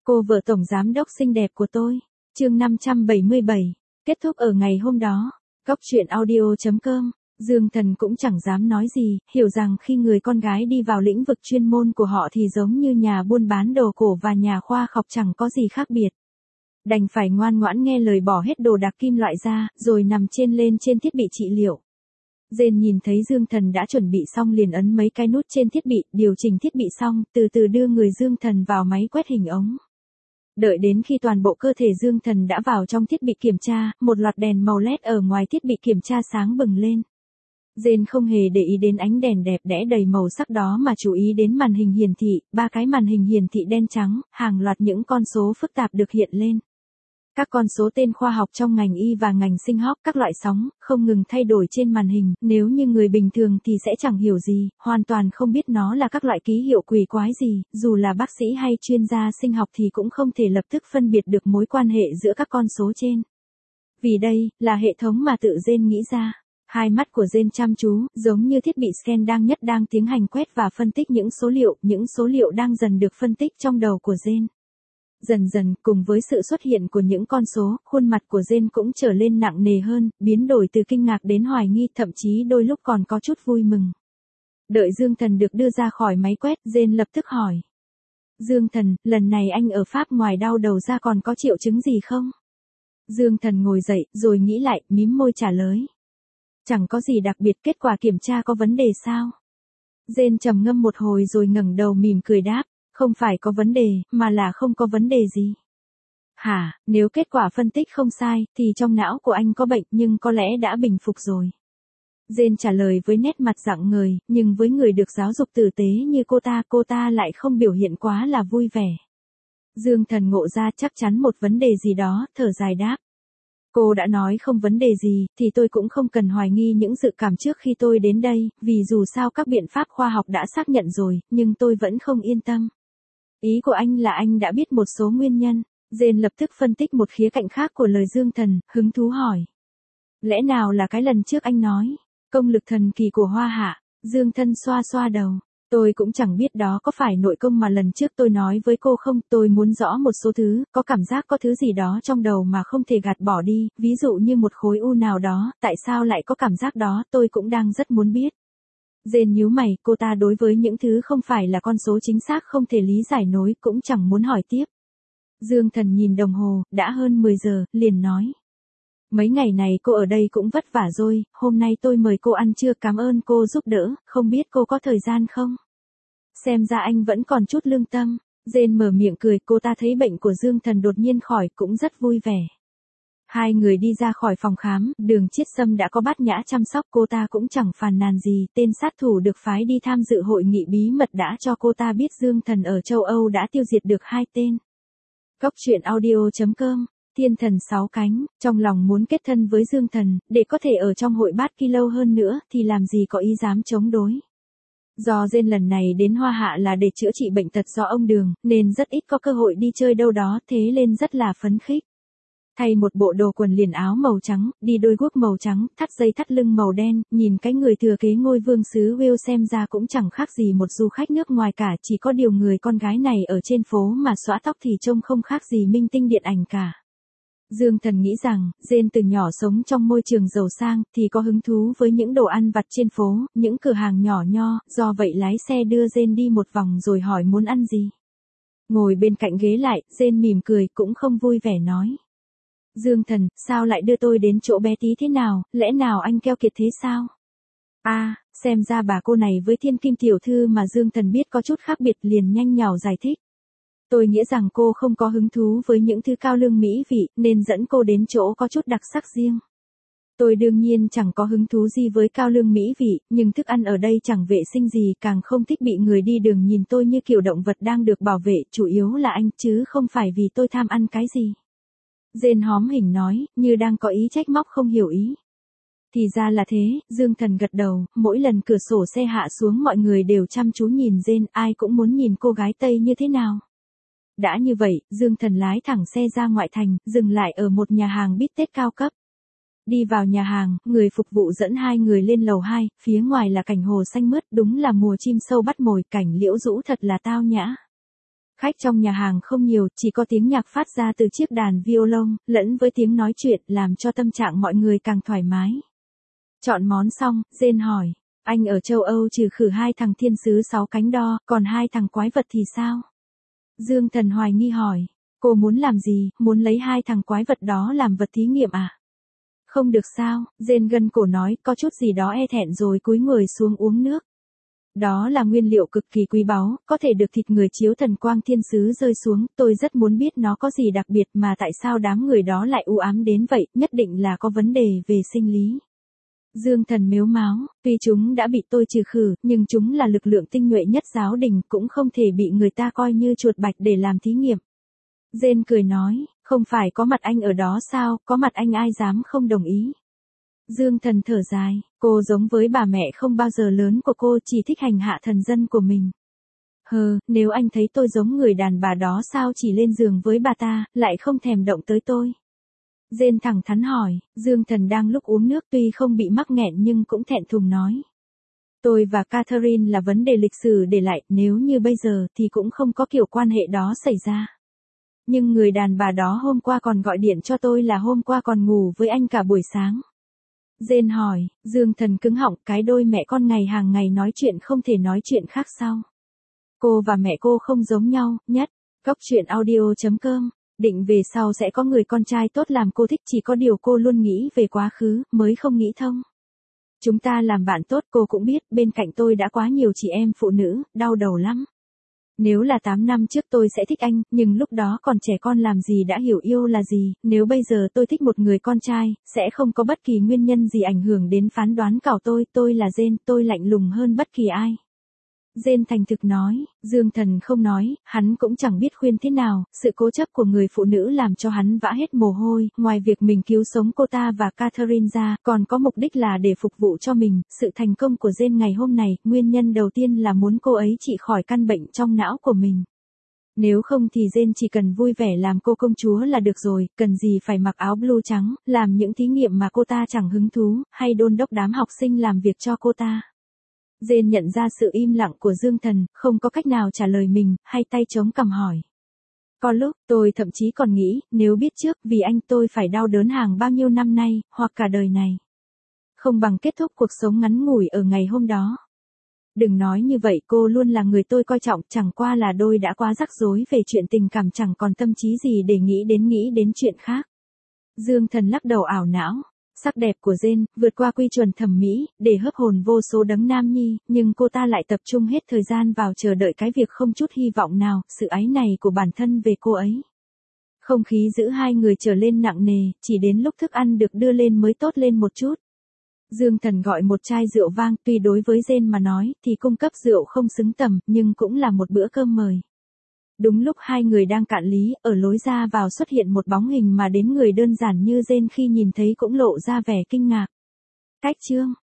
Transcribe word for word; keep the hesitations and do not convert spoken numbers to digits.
Cô vợ tổng giám đốc xinh đẹp của tôi. Chương năm trăm bảy mươi bảy. Kết thúc ở ngày hôm đó. Góc truyện audio chấm com. Dương Thần cũng chẳng dám nói gì, hiểu rằng khi người con gái đi vào lĩnh vực chuyên môn của họ thì giống như nhà buôn bán đồ cổ và nhà khoa học chẳng có gì khác biệt. Đành phải ngoan ngoãn nghe lời bỏ hết đồ đạc kim loại ra, rồi nằm trên lên trên thiết bị trị liệu. Jane nhìn thấy Dương Thần đã chuẩn bị xong liền ấn mấy cái nút trên thiết bị, điều chỉnh thiết bị xong, từ từ đưa người Dương Thần vào máy quét hình ống. Đợi đến khi toàn bộ cơ thể Dương Thần đã vào trong thiết bị kiểm tra, một loạt đèn màu led ở ngoài thiết bị kiểm tra sáng bừng lên. Jane không hề để ý đến ánh đèn đẹp đẽ đầy màu sắc đó mà chú ý đến màn hình hiển thị, ba cái màn hình hiển thị đen trắng, hàng loạt những con số phức tạp được hiện lên. Các con số tên khoa học trong ngành y và ngành sinh học, các loại sóng, không ngừng thay đổi trên màn hình, nếu như người bình thường thì sẽ chẳng hiểu gì, hoàn toàn không biết nó là các loại ký hiệu quỷ quái gì, dù là bác sĩ hay chuyên gia sinh học thì cũng không thể lập tức phân biệt được mối quan hệ giữa các con số trên. Vì đây, là hệ thống mà tự Jane nghĩ ra. Hai mắt của Jane chăm chú, giống như thiết bị scan đang nhất đang tiến hành quét và phân tích những số liệu, những số liệu đang dần được phân tích trong đầu của Jane. Dần dần, cùng với sự xuất hiện của những con số, khuôn mặt của Jane cũng trở lên nặng nề hơn, biến đổi từ kinh ngạc đến hoài nghi, thậm chí đôi lúc còn có chút vui mừng. Đợi Dương Thần được đưa ra khỏi máy quét, Jane lập tức hỏi. Dương Thần, lần này anh ở Pháp ngoài đau đầu ra còn có triệu chứng gì không? Dương Thần ngồi dậy, rồi nghĩ lại, mím môi trả lời. Chẳng có gì đặc biệt, kết quả kiểm tra có vấn đề sao? Jane trầm ngâm một hồi rồi ngẩng đầu mỉm cười đáp. Không phải có vấn đề, mà là không có vấn đề gì. Hả, nếu kết quả phân tích không sai, thì trong não của anh có bệnh nhưng có lẽ đã bình phục rồi. Jane trả lời với nét mặt rạng ngời, nhưng với người được giáo dục tử tế như cô ta, cô ta lại không biểu hiện quá là vui vẻ. Dương Thần ngộ ra chắc chắn một vấn đề gì đó, thở dài đáp. Cô đã nói không vấn đề gì, thì tôi cũng không cần hoài nghi những dự cảm trước khi tôi đến đây, vì dù sao các biện pháp khoa học đã xác nhận rồi, nhưng tôi vẫn không yên tâm. Ý của anh là anh đã biết một số nguyên nhân. Jane lập tức phân tích một khía cạnh khác của lời Dương Thần, hứng thú hỏi. Lẽ nào là cái lần trước anh nói, công lực thần kỳ của Hoa Hạ? Dương Thần xoa xoa đầu. Tôi cũng chẳng biết đó có phải nội công mà lần trước tôi nói với cô không, tôi muốn rõ một số thứ, có cảm giác có thứ gì đó trong đầu mà không thể gạt bỏ đi, ví dụ như một khối u nào đó, tại sao lại có cảm giác đó, tôi cũng đang rất muốn biết. Jane nhíu mày, cô ta đối với những thứ không phải là con số chính xác không thể lý giải nổi, cũng chẳng muốn hỏi tiếp. Dương Thần nhìn đồng hồ, đã hơn mười giờ, liền nói. Mấy ngày này cô ở đây cũng vất vả rồi, hôm nay tôi mời cô ăn trưa, cảm ơn cô giúp đỡ, không biết cô có thời gian không? Xem ra anh vẫn còn chút lương tâm. Jane mở miệng cười, cô ta thấy bệnh của Dương Thần đột nhiên khỏi, cũng rất vui vẻ. Hai người đi ra khỏi phòng khám, Đường Chiết Sâm đã có bát nhã chăm sóc, cô ta cũng chẳng phàn nàn gì, tên sát thủ được phái đi tham dự hội nghị bí mật đã cho cô ta biết Dương Thần ở châu Âu đã tiêu diệt được hai tên. Góc truyện audio chấm com. Thiên thần sáu cánh, trong lòng muốn kết thân với Dương Thần, để có thể ở trong hội bát kỳ lâu hơn nữa, thì làm gì có ý dám chống đối. Do Jane lần này đến Hoa Hạ là để chữa trị bệnh tật do ông Đường, nên rất ít có cơ hội đi chơi đâu đó, thế nên rất là phấn khích. Thay một bộ đồ quần liền áo màu trắng, đi đôi guốc màu trắng, thắt dây thắt lưng màu đen, nhìn cái người thừa kế ngôi vương xứ Wales xem ra cũng chẳng khác gì một du khách nước ngoài cả, chỉ có điều người con gái này ở trên phố mà xõa tóc thì trông không khác gì minh tinh điện ảnh cả. Dương Thần nghĩ rằng, Jane từ nhỏ sống trong môi trường giàu sang, thì có hứng thú với những đồ ăn vặt trên phố, những cửa hàng nhỏ nho, do vậy lái xe đưa Jane đi một vòng rồi hỏi muốn ăn gì. Ngồi bên cạnh ghế lại, Jane mỉm cười, cũng không vui vẻ nói. Dương Thần, sao lại đưa tôi đến chỗ bé tí thế nào, lẽ nào anh keo kiệt thế sao? À, xem ra bà cô này với thiên kim tiểu thư mà Dương Thần biết có chút khác biệt, liền nhanh nhảu giải thích. Tôi nghĩ rằng cô không có hứng thú với những thứ cao lương mỹ vị, nên dẫn cô đến chỗ có chút đặc sắc riêng. Tôi đương nhiên chẳng có hứng thú gì với cao lương mỹ vị, nhưng thức ăn ở đây chẳng vệ sinh gì, càng không thích bị người đi đường nhìn tôi như kiểu động vật đang được bảo vệ, chủ yếu là anh, chứ không phải vì tôi tham ăn cái gì. Jane hóm hỉnh nói, như đang có ý trách móc không hiểu ý. Thì ra là thế, Dương Thần gật đầu, mỗi lần cửa sổ xe hạ xuống mọi người đều chăm chú nhìn Jane, ai cũng muốn nhìn cô gái Tây như thế nào. Đã như vậy, Dương Thần lái thẳng xe ra ngoại thành, dừng lại ở một nhà hàng bít tết cao cấp. Đi vào nhà hàng, người phục vụ dẫn hai người lên lầu hai, phía ngoài là cảnh hồ xanh mướt, đúng là mùa chim sâu bắt mồi, cảnh liễu rũ thật là tao nhã. Khách trong nhà hàng không nhiều, chỉ có tiếng nhạc phát ra từ chiếc đàn violon, lẫn với tiếng nói chuyện, làm cho tâm trạng mọi người càng thoải mái. Chọn món xong, Jane hỏi, anh ở châu Âu trừ khử hai thằng thiên sứ sáu cánh đo, còn hai thằng quái vật thì sao? Dương Thần hoài nghi hỏi, cô muốn làm gì, muốn lấy hai thằng quái vật đó làm vật thí nghiệm à? Không được sao, Jane gân cổ nói, có chút gì đó e thẹn rồi cúi người xuống uống nước. Đó là nguyên liệu cực kỳ quý báu, có thể được thịt người chiếu thần quang thiên sứ rơi xuống, tôi rất muốn biết nó có gì đặc biệt mà tại sao đám người đó lại u ám đến vậy, nhất định là có vấn đề về sinh lý. Dương Thần mếu máo, tuy chúng đã bị tôi trừ khử, nhưng chúng là lực lượng tinh nhuệ nhất giáo đình, cũng không thể bị người ta coi như chuột bạch để làm thí nghiệm. Jane cười nói, không phải có mặt anh ở đó sao, có mặt anh ai dám không đồng ý. Dương Thần thở dài, cô giống với bà mẹ không bao giờ lớn của cô, chỉ thích hành hạ thần dân của mình. Hờ, nếu anh thấy tôi giống người đàn bà đó sao chỉ lên giường với bà ta, lại không thèm động tới tôi. Jane thẳng thắn hỏi, Dương Thần đang lúc uống nước tuy không bị mắc nghẹn nhưng cũng thẹn thùng nói. Tôi và Catherine là vấn đề lịch sử để lại, nếu như bây giờ thì cũng không có kiểu quan hệ đó xảy ra. Nhưng người đàn bà đó hôm qua còn gọi điện cho tôi là hôm qua còn ngủ với anh cả buổi sáng. Jane hỏi, Dương Thần cứng họng, cái đôi mẹ con ngày hàng ngày nói chuyện không thể nói chuyện khác sao? Cô và mẹ cô không giống nhau, nhất. Góc truyện audio chấm com, định về sau sẽ có người con trai tốt làm cô thích, chỉ có điều cô luôn nghĩ về quá khứ, mới không nghĩ thông. Chúng ta làm bạn tốt, cô cũng biết, bên cạnh tôi đã quá nhiều chị em phụ nữ, đau đầu lắm. Nếu là tám năm trước tôi sẽ thích anh, nhưng lúc đó còn trẻ con làm gì đã hiểu yêu là gì, nếu bây giờ tôi thích một người con trai, sẽ không có bất kỳ nguyên nhân gì ảnh hưởng đến phán đoán của tôi, tôi là Jane, tôi lạnh lùng hơn bất kỳ ai. Jane thành thực nói, Dương Thần không nói, hắn cũng chẳng biết khuyên thế nào, sự cố chấp của người phụ nữ làm cho hắn vã hết mồ hôi, ngoài việc mình cứu sống cô ta và Catherine ra, còn có mục đích là để phục vụ cho mình, sự thành công của Jane ngày hôm này, nguyên nhân đầu tiên là muốn cô ấy trị khỏi căn bệnh trong não của mình. Nếu không thì Jane chỉ cần vui vẻ làm cô công chúa là được rồi, cần gì phải mặc áo blue trắng, làm những thí nghiệm mà cô ta chẳng hứng thú, hay đôn đốc đám học sinh làm việc cho cô ta. Jane nhận ra sự im lặng của Dương Thần, không có cách nào trả lời mình, hay tay chống cằm hỏi. Có lúc, tôi thậm chí còn nghĩ, nếu biết trước, vì anh tôi phải đau đớn hàng bao nhiêu năm nay, hoặc cả đời này. Không bằng kết thúc cuộc sống ngắn ngủi ở ngày hôm đó. Đừng nói như vậy, cô luôn là người tôi coi trọng, chẳng qua là đôi đã quá rắc rối về chuyện tình cảm, chẳng còn tâm trí gì để nghĩ đến nghĩ đến chuyện khác. Dương Thần lắc đầu ảo não. Sắc đẹp của Jane, vượt qua quy chuẩn thẩm mỹ, để hấp hồn vô số đấng nam nhi, nhưng cô ta lại tập trung hết thời gian vào chờ đợi cái việc không chút hy vọng nào, sự áy này của bản thân về cô ấy. Không khí giữa hai người trở lên nặng nề, chỉ đến lúc thức ăn được đưa lên mới tốt lên một chút. Dương Thần gọi một chai rượu vang, tuy đối với Jane mà nói, thì cung cấp rượu không xứng tầm, nhưng cũng là một bữa cơm mời. Đúng lúc hai người đang cạn lý, ở lối ra vào xuất hiện một bóng hình mà đến người đơn giản như Jane khi nhìn thấy cũng lộ ra vẻ kinh ngạc. Cách Trương,